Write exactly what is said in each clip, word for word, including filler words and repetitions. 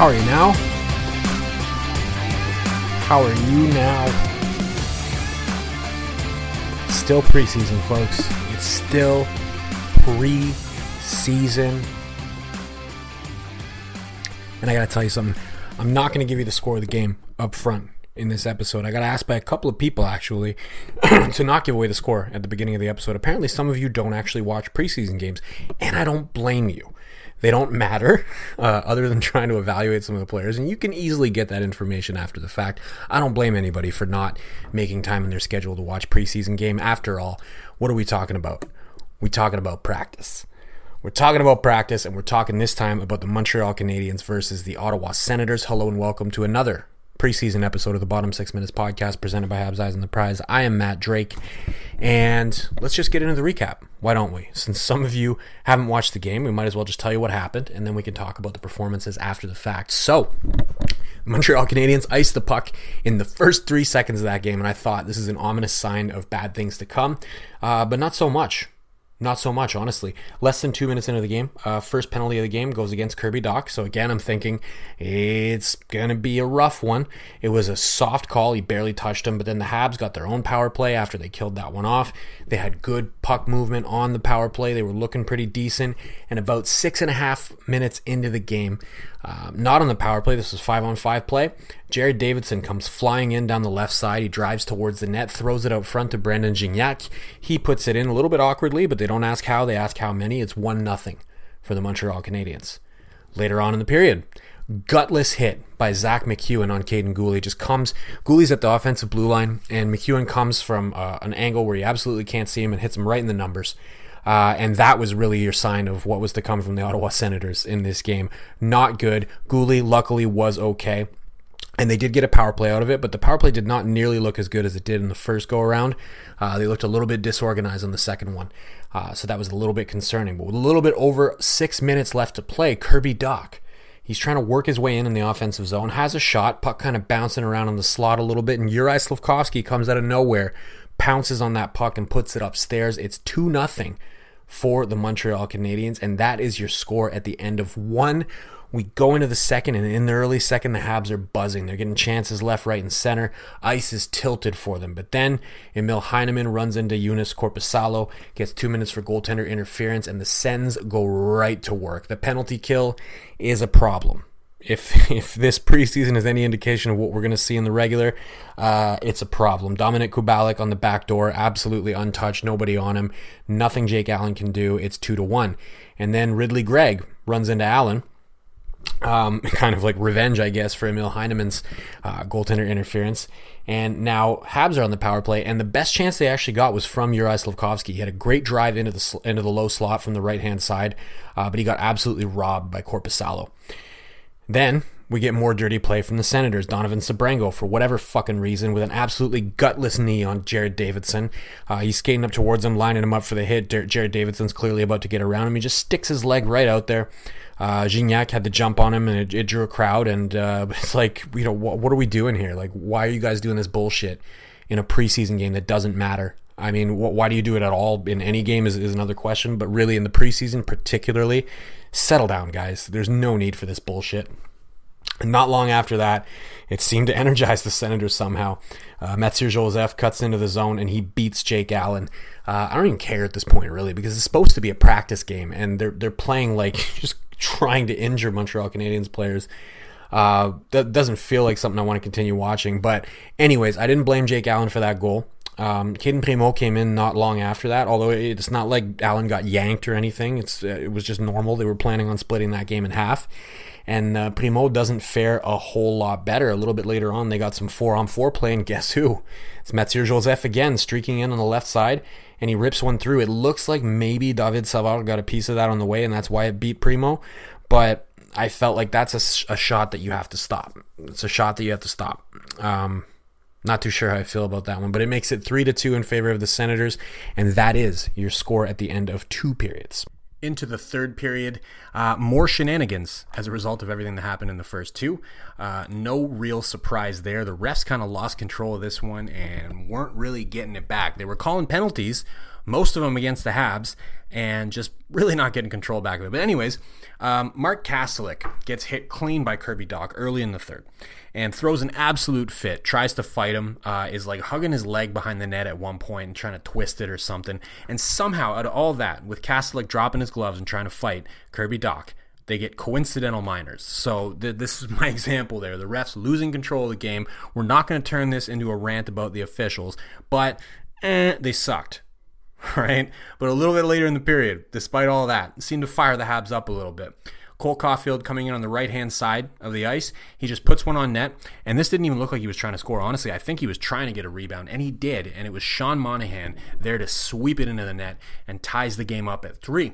How are you now? How are you now? Still preseason, folks. It's still preseason. And I gotta tell you something. I'm not gonna give you the score of the game up front in this episode. I got asked by a couple of people, actually, to not give away the score at the beginning of the episode. Apparently, some of you don't actually watch preseason games, and I don't blame you. They don't matter, uh, other than trying to evaluate some of the players, and you can easily get that information after the fact. I don't blame anybody for not making time in their schedule to watch preseason game. After all, what are we talking about? We're talking about practice. We're talking about practice, and we're talking this time about the Montreal Canadiens versus the Ottawa Senators. Hello and welcome to another preseason episode of the Bottom Six Minutes podcast presented by Habs Eyes and the Prize. I am Matt Drake, and let's just get into the recap. Why don't we? Since some of you haven't watched the game, we might as well just tell you what happened, and then we can talk about the performances after the fact. So, Montreal Canadiens iced the puck in the first three seconds of that game, and I thought this is an ominous sign of bad things to come, uh, but not so much. Not so much, honestly. Less than two minutes into the game, uh, first penalty of the game goes against Kirby Dach. So again, I'm thinking it's going to be a rough one. It was a soft call. He barely touched him. But then the Habs got their own power play after they killed that one off. They had good puck movement on the power play. They were looking pretty decent. And about six and a half minutes into the game, uh, not on the power play, this was five on five play, Jared Davidson comes flying in down the left side. He drives towards the net, throws it out front to Brandon Gignac. He puts it in a little bit awkwardly, but they don't ask how, they ask how many. It's one nothing for the Montreal Canadiens. Later on in the period, gutless hit by Zach McEwen on Caden Gooley. Just comes, Gooley's at the offensive blue line, and McEwen comes from uh, an angle where you absolutely can't see him and hits him right in the numbers. Uh, and that was really your sign of what was to come from the Ottawa Senators in this game. Not good. Gooley, luckily, was okay. And they did get a power play out of it, but the power play did not nearly look as good as it did in the first go-around. Uh, they looked a little bit disorganized on the second one. Uh, so that was a little bit concerning. But with a little bit over six minutes left to play, Kirby Dach, he's trying to work his way in in the offensive zone, has a shot, puck kind of bouncing around on the slot a little bit, and Juraj Slafkovsky comes out of nowhere, pounces on that puck and puts it upstairs. It's two nothing for the Montreal Canadiens, and that is your score at the end of one. We go into the second, and in the early second, the Habs are buzzing. They're getting chances left, right, and center. Ice is tilted for them. But then Emil Heineman runs into Joonas Korpisalo, gets two minutes for goaltender interference, and the Sens go right to work. The penalty kill is a problem. If if this preseason is any indication of what we're going to see in the regular, uh, it's a problem. Dominik Kubalik on the back door, absolutely untouched, nobody on him. Nothing Jake Allen can do. It's two to one. And then Ridley Gregg runs into Allen. Um, kind of like revenge, I guess, for Emil Heineman's uh, goaltender interference. And now Habs are on the power play, and the best chance they actually got was from Juraj Slafkovsky. He had a great drive into the sl- into the low slot from the right-hand side, uh, but he got absolutely robbed by Korpisalo. Then we get more dirty play from the Senators. Donovan Sebrango, for whatever fucking reason, with an absolutely gutless knee on Jared Davidson. Uh, he's skating up towards him, lining him up for the hit. Jared Davidson's clearly about to get around him. He just sticks his leg right out there. Uh, Gignac had to jump on him, and it, it drew a crowd. And uh, it's like, you know, what, what are we doing here? Like, why are you guys doing this bullshit in a preseason game that doesn't matter? I mean, wh- why do you do it at all in any game is, is another question. But really, in the preseason particularly, settle down, guys. There's no need for this bullshit. And not long after that, it seemed to energize the Senators somehow. Uh, Mathieu Joseph cuts into the zone, and he beats Jake Allen. Uh, I don't even care at this point, really, because it's supposed to be a practice game, and they're they're playing like just trying to injure Montreal Canadiens players. Uh, that doesn't feel like something I want to continue watching. But anyways, I didn't blame Jake Allen for that goal. Um, Caden Primo came in not long after that, although it's not like Allen got yanked or anything. It's uh, it was just normal. They were planning on splitting that game in half. And uh, Primo doesn't fare a whole lot better. A little bit later on, they got some four-on-four play, and guess who? It's Mathieu Joseph again, streaking in on the left side, and he rips one through. It looks like maybe David Savard got a piece of that on the way, and that's why it beat Primo. But I felt like that's a, a shot that you have to stop. It's a shot that you have to stop. Um, not too sure how I feel about that one, but it makes it three to two in favor of the Senators, and that is your score at the end of two periods. Into the third period, uh, more shenanigans as a result of everything that happened in the first two. Uh, no real surprise there. The refs kind of lost control of this one and weren't really getting it back. They were calling penalties, most of them against the Habs, and just really not getting control back of it. But anyways, um, Mark Kastelik gets hit clean by Kirby Dach early in the third and throws an absolute fit, tries to fight him, uh, is like hugging his leg behind the net at one point and trying to twist it or something. And somehow, out of all that, with Kastelik dropping his gloves and trying to fight Kirby Dach, they get coincidental minors. So th- this is my example there. The refs losing control of the game. We're not going to turn this into a rant about the officials, but eh, they sucked. Right? But a little bit later in the period, despite all that, seemed to fire the Habs up a little bit. Cole Caulfield coming in on the right-hand side of the ice. He just puts one on net, and this didn't even look like he was trying to score. Honestly, I think he was trying to get a rebound, and he did, and it was Sean Monahan there to sweep it into the net and ties the game up at three.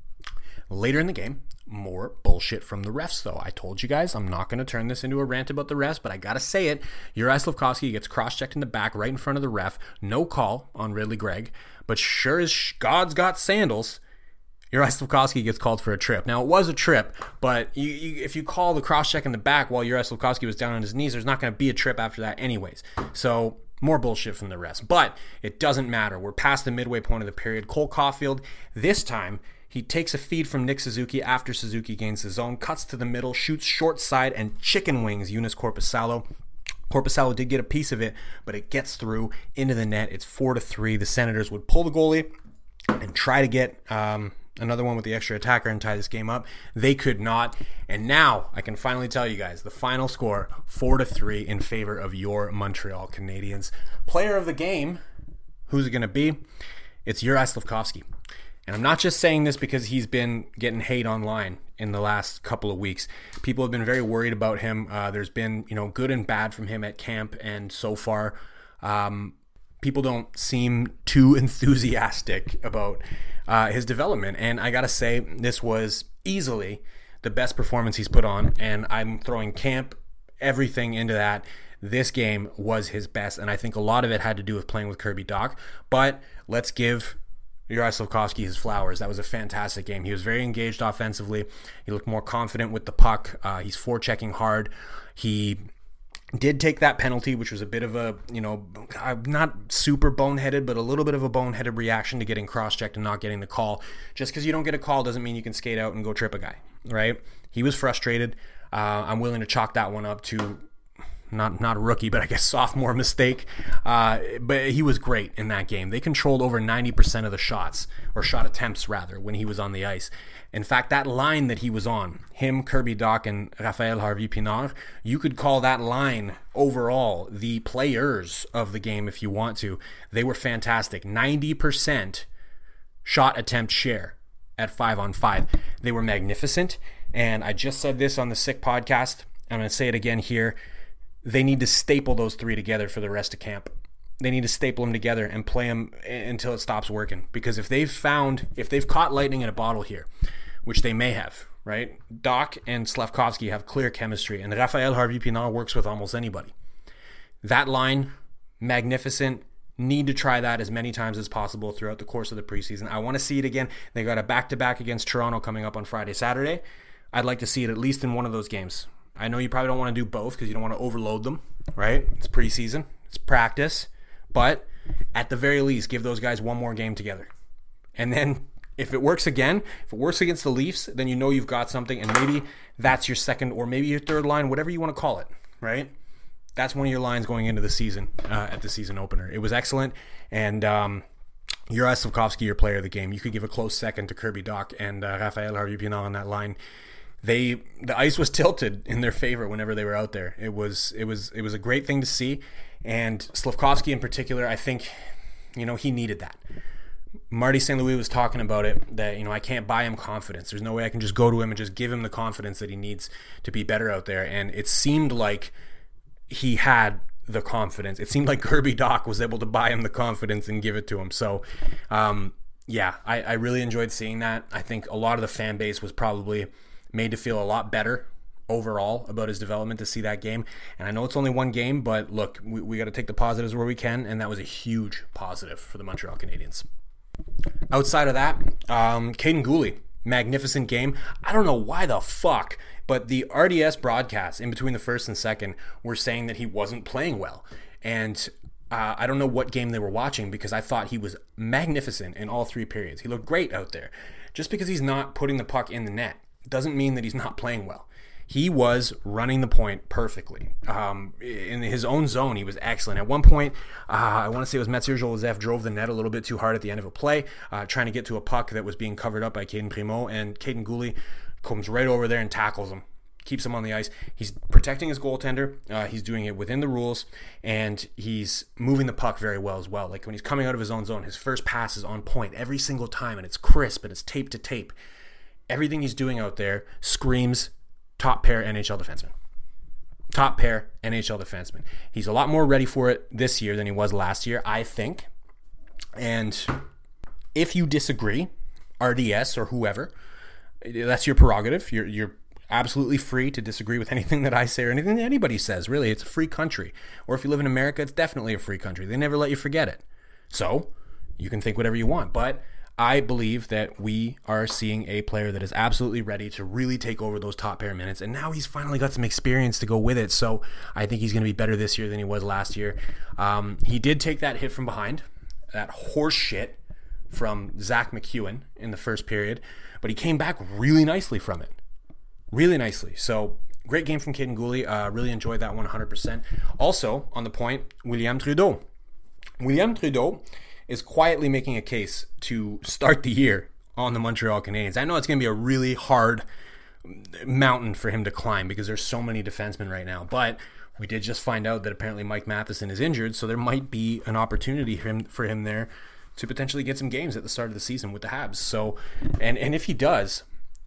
Later in the game, more bullshit from the refs, though. I told you guys I'm not going to turn this into a rant about the refs, but I got to say it. Juraj Slafkovsky gets cross-checked in the back right in front of the ref. No call on Ridley Gregg, but sure as God's got sandals, Juraj Slafkovsky gets called for a trip. Now, it was a trip, but you, you, if you call the cross-check in the back while Juraj Slafkovsky was down on his knees, there's not going to be a trip after that anyways. So, more bullshit from the refs. But it doesn't matter. We're past the midway point of the period. Cole Caulfield, this time, he takes a feed from Nick Suzuki after Suzuki gains the zone, cuts to the middle, shoots short side, and chicken wings Joonas Korpisalo. Korpisalo did get a piece of it, but it gets through into the net. It's four to three. The Senators would pull the goalie and try to get um, another one with the extra attacker and tie this game up. They could not. And now I can finally tell you guys the final score, four to three in favor of your Montreal Canadiens. Player of the game, who's it going to be? It's Juraj Slafkovsky. And I'm not just saying this because he's been getting hate online in the last couple of weeks. People have been very worried about him. Uh, there's been, you know, good and bad from him at camp, and so far, um, people don't seem too enthusiastic about uh, his development. And I gotta say, this was easily the best performance he's put on, and I'm throwing camp, everything into that. This game was his best, and I think a lot of it had to do with playing with Kirby Dach. But let's give Juraj Slafkovsky his flowers. That was a fantastic game. He was very engaged offensively. He looked more confident with the puck. Uh, he's forechecking hard. He did take that penalty, which was a bit of a, you know, not super boneheaded, but a little bit of a boneheaded reaction to getting cross-checked and not getting the call. Just because you don't get a call doesn't mean you can skate out and go trip a guy, right? He was frustrated. Uh, I'm willing to chalk that one up to Not not a rookie, but I guess sophomore mistake. Uh, but he was great in that game. They controlled over ninety percent of the shots, or shot attempts rather, when he was on the ice. In fact, that line that he was on, him, Kirby Dach, and Raphael Harvey-Pinard, you could call that line overall the players of the game if you want to. They were fantastic. ninety percent shot attempt share at five on five. They were magnificent. And I just said this on the Sick podcast. I'm going to say it again here. They need to staple those three together for the rest of camp. They need to staple them together and play them until it stops working. Because if they've found, if they've caught lightning in a bottle here, which they may have, right? Dach and Slafkovsky have clear chemistry, and Raphael Harvey-Pinard works with almost anybody. That line, magnificent. Need to try that as many times as possible throughout the course of the preseason. I want to see it again. They got a back-to-back against Toronto coming up on Friday, Saturday. I'd like to see it at least in one of those games. I know you probably don't want to do both because you don't want to overload them, right? It's preseason. It's practice. But at the very least, give those guys one more game together. And then if it works again, if it works against the Leafs, then you know you've got something, and maybe that's your second or maybe your third line, whatever you want to call it, right? That's one of your lines going into the season, uh, at the season opener. It was excellent, and um, Juraj Slafkovsky, your player of the game. You could give a close second to Kirby Dach and uh, Raphael Harvey-Pinard on that line. They the ice was tilted in their favor whenever they were out there. It was it was it was a great thing to see, and Slafkovsky in particular, I think, you know, he needed that. Marty Saint Louis was talking about it, that, you know, I can't buy him confidence. There's no way I can just go to him and just give him the confidence that he needs to be better out there. And it seemed like he had the confidence. It seemed like Kirby Dach was able to buy him the confidence and give it to him. So, um, yeah, I, I really enjoyed seeing that. I think a lot of the fan base was probably made to feel a lot better overall about his development to see that game. And I know it's only one game, but look, we, we got to take the positives where we can, and that was a huge positive for the Montreal Canadiens. Outside of that, um, Kaiden Guhle, magnificent game. I don't know why the fuck, but the R D S broadcasts in between the first and second were saying that he wasn't playing well. And Uh, I don't know what game they were watching because I thought he was magnificent in all three periods. He looked great out there. Just because he's not putting the puck in the net doesn't mean that he's not playing well. He was running the point perfectly. Um, in his own zone, he was excellent. At one point, uh, I want to say it was Mathieu Joseph drove the net a little bit too hard at the end of a play, uh, trying to get to a puck that was being covered up by Caden Primo, and Caden Gooley comes right over there and tackles him. Keeps him on the ice. He's protecting his goaltender. Uh, he's doing it within the rules, and he's moving the puck very well as well. Like when he's coming out of his own zone, his first pass is on point every single time, and it's crisp, and it's tape to tape. Everything he's doing out there screams top pair N H L defenseman. Top pair N H L defenseman. He's a lot more ready for it this year than he was last year, I think. And if you disagree, R D S or whoever, that's your prerogative. You're you're absolutely free to disagree with anything that I say or anything that anybody says. Really, it's a free country. Or if you live in America, it's definitely a free country. They never let you forget it. So you can think whatever you want. But I believe that we are seeing a player that is absolutely ready to really take over those top pair minutes. And now he's finally got some experience to go with it. So I think he's going to be better this year than he was last year. Um, he did take that hit from behind, that horse shit from Zach McEwen in the first period. But he came back really nicely from it. Really nicely. So, great game from Caden Gooley. Uh, really enjoyed that one one hundred percent. Also, on the point, William Trudeau. William Trudeau is quietly making a case to start the year on the Montreal Canadiens. I know it's going to be a really hard mountain for him to climb because there's so many defensemen right now. But we did just find out that apparently Mike Matheson is injured, so there might be an opportunity for him, for him there to potentially get some games at the start of the season with the Habs. So, and, and if he does,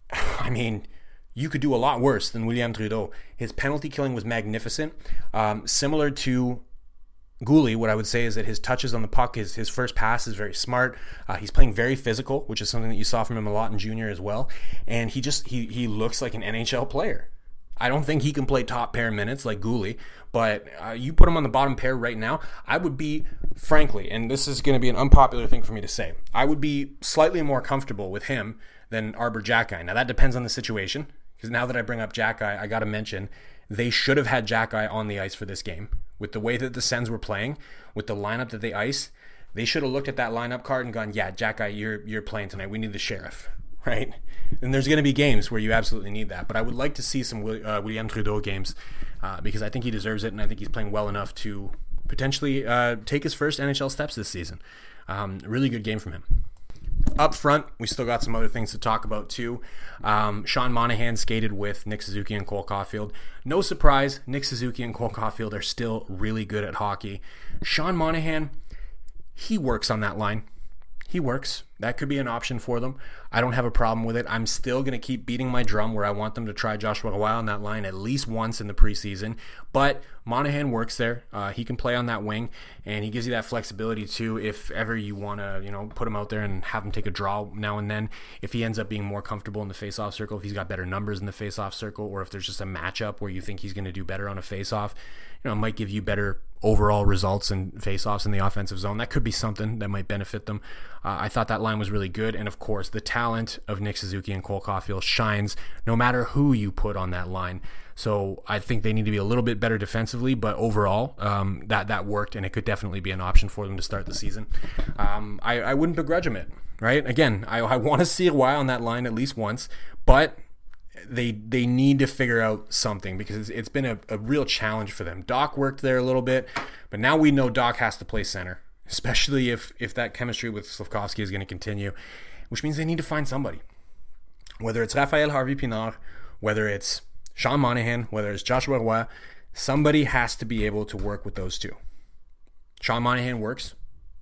I mean, you could do a lot worse than William Trudeau. His penalty killing was magnificent. Um, similar to Gooley, what I would say is that his touches on the puck, his, his first pass is very smart. Uh, he's playing very physical, which is something that you saw from him a lot in junior as well. And he just he he looks like an N H L player. I don't think he can play top pair minutes like Gooley, but uh, you put him on the bottom pair right now, I would be, frankly, and this is going to be an unpopular thing for me to say, I would be slightly more comfortable with him than Arbor Jackeye. Now that depends on the situation. Because now that I bring up Jackeye, I got to mention they should have had Jackeye on the ice for this game. With the way that the Sens were playing, with the lineup that they iced, they should have looked at that lineup card and gone, yeah, Jackeye, you're you're playing tonight. We need the sheriff, right? And there's going to be games where you absolutely need that. But I would like to see some uh, William Trudeau games uh, because I think he deserves it, and I think he's playing well enough to potentially uh, take his first N H L steps this season. Um, really good game from him. Up front, we still got some other things to talk about too. Um, Sean Monahan skated with Nick Suzuki and Cole Caulfield. No surprise, Nick Suzuki and Cole Caulfield are still really good at hockey. Sean Monahan, he works on that line. He works. That could be an option for them. I don't have a problem with it. I'm still going to keep beating my drum where I want them to try Joshua Roy on that line at least once in the preseason. But Monahan works there. Uh, he can play on that wing, and he gives you that flexibility too if ever you want to, you know, put him out there and have him take a draw now and then. If he ends up being more comfortable in the face-off circle, if he's got better numbers in the face-off circle, or if there's just a matchup where you think he's going to do better on a face-off, you know, it might give you better overall results and face-offs in the offensive zone. That could be something that might benefit them. Uh, I thought that line was really good. And of course, the talent of Nick Suzuki and Cole Caulfield shines no matter who you put on that line. So I think they need to be a little bit better defensively, but overall, um, that, that worked, and it could definitely be an option for them to start the season. Um, I, I wouldn't begrudge them it, right? Again, I, I want to see Roy on that line at least once, but they they need to figure out something because it's, it's been a, a real challenge for them. Doc worked there a little bit, but now we know Doc has to play center, especially if, if that chemistry with Slafkovsky is going to continue, which means they need to find somebody. Whether it's Raphael Harvey-Pinard, whether it's Sean Monahan, whether it's Joshua Roy, somebody has to be able to work with those two. Sean Monahan works.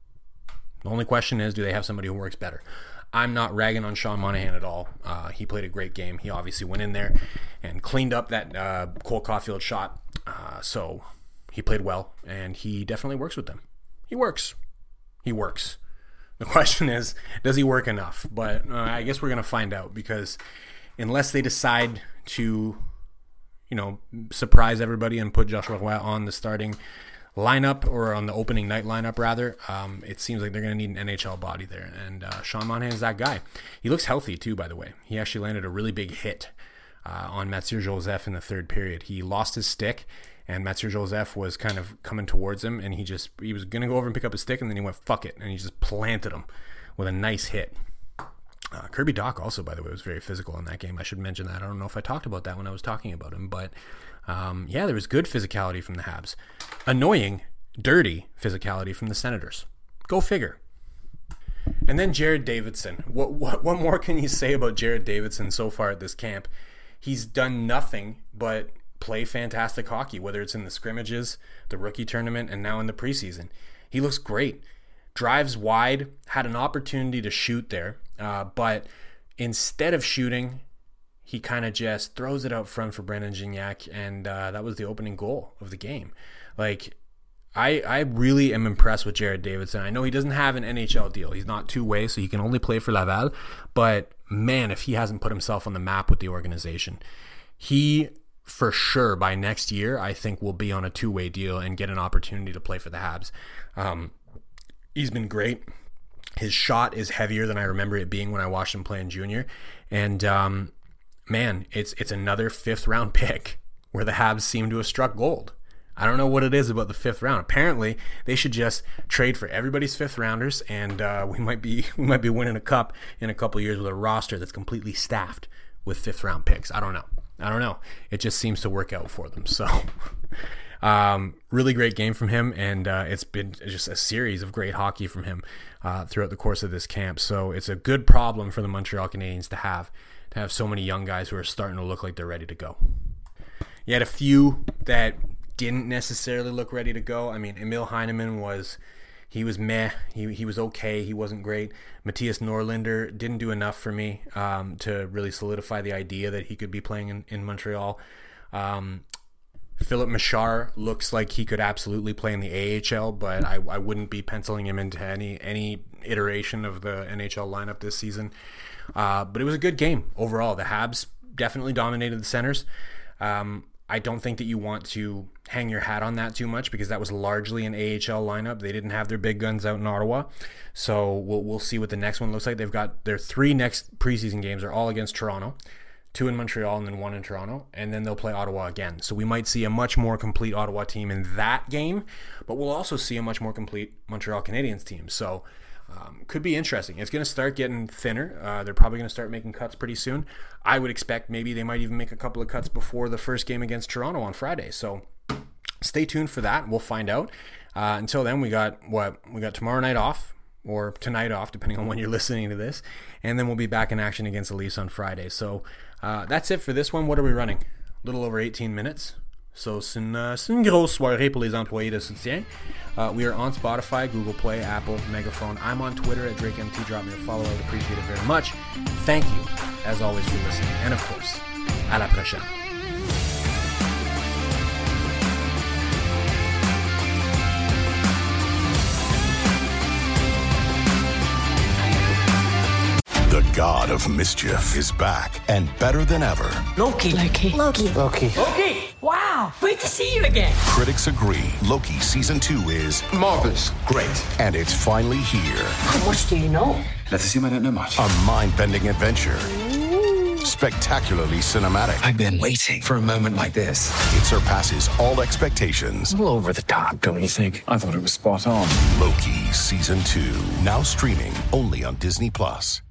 The only question is, do they have somebody who works better? I'm not ragging on Sean Monahan at all. Uh, he played a great game. He obviously went in there and cleaned up that uh, Cole Caulfield shot. Uh, so he played well, and he definitely works with them. He works. He works. The question is, does he work enough? But uh, I guess we're going to find out because unless they decide to, you know, surprise everybody and put Joshua Roy on the starting lineup or on the opening night lineup rather, um, it seems like they're going to need an N H L body there, and uh, Sean Monahan is that guy. He looks healthy too, by the way. He actually landed a really big hit uh, on Mathieu Joseph in the third period. He lost his stick, and Mathieu Joseph was kind of coming towards him, and he just he was going to go over and pick up his stick, and then he went, fuck it, and he just planted him with a nice hit. Uh, Kirby Dach also, by the way, was very physical in that game. I should mention that. I don't know if I talked about that when I was talking about him, but um, yeah, there was good physicality from the Habs. Annoying, dirty physicality from the Senators. Go figure. And then Jared Davidson. What, what what more can you say about Jared Davidson so far at this camp? He's done nothing but play fantastic hockey, whether it's in the scrimmages, the rookie tournament, and now in the preseason. He looks great. Drives wide, had an opportunity to shoot there, uh, but instead of shooting, he kind of just throws it out front for Brandon Gignac, and uh, that was the opening goal of the game. Like, I I really am impressed with Jared Davidson. I know he doesn't have an N H L deal. He's not two-way, so he can only play for Laval, but man, if he hasn't put himself on the map with the organization, he for sure by next year, I think will be on a two-way deal and get an opportunity to play for the Habs. Um, He's been great. His shot is heavier than I remember it being when I watched him play in junior. And um, man, it's it's another fifth round pick where the Habs seem to have struck gold. I don't know what it is about the fifth round. Apparently, they should just trade for everybody's fifth rounders, and uh, we might be we might be winning a cup in a couple of years with a roster that's completely staffed with fifth round picks. I don't know. I don't know. It just seems to work out for them. So. Um, really great game from him, and uh, it's been just a series of great hockey from him uh, throughout the course of this camp. So it's a good problem for the Montreal Canadiens to have, to have so many young guys who are starting to look like they're ready to go. You had a few that didn't necessarily look ready to go. I mean, Emil Heineman was, he was meh. He he was okay. He wasn't great. Matthias Norlinder didn't do enough for me um, to really solidify the idea that he could be playing in, in Montreal. Um, Philip Machar looks like he could absolutely play in the A H L, but I, I wouldn't be penciling him into any any iteration of the N H L lineup this season. Uh, but it was a good game overall. The Habs definitely dominated the centers. Um, I don't think that you want to hang your hat on that too much because that was largely an A H L lineup. They didn't have their big guns out in Ottawa. So we'll we'll see what the next one looks like. They've got their three next preseason games are all against Toronto. Two in Montreal and then one in Toronto, and then they'll play Ottawa again. So we might see a much more complete Ottawa team in that game, but we'll also see a much more complete Montreal Canadiens team. So um, could be interesting. It's going to start getting thinner. Uh, they're probably going to start making cuts pretty soon. I would expect maybe they might even make a couple of cuts before the first game against Toronto on Friday. So stay tuned for that. We'll find out. Uh, until then, we got what we got tomorrow night off. Or tonight off, depending on when you're listening to this. And then we'll be back in action against the Leafs on Friday. So uh, that's it for this one. What are we running? A little over eighteen minutes. So c'est une, uh, c'est une grosse soirée pour les employés de soutien. Uh, we are on Spotify, Google Play, Apple, Megaphone. I'm on Twitter at DrakeMT. Drop me a follow. I would appreciate it very much. Thank you, as always, for listening. And of course, à la prochaine. The god of mischief is back and better than ever. Loki. Loki. Loki. Loki. Loki. Wow. Great to see you again. Critics agree Loki season two is marvelous. Great. And it's finally here. How much do you know? Let's assume I don't know much. A mind-bending adventure. Ooh. Spectacularly cinematic. I've been waiting for a moment like this. It surpasses all expectations. A little over the top, don't you think? I thought it was spot on. Loki season two. Now streaming only on Disney Plus.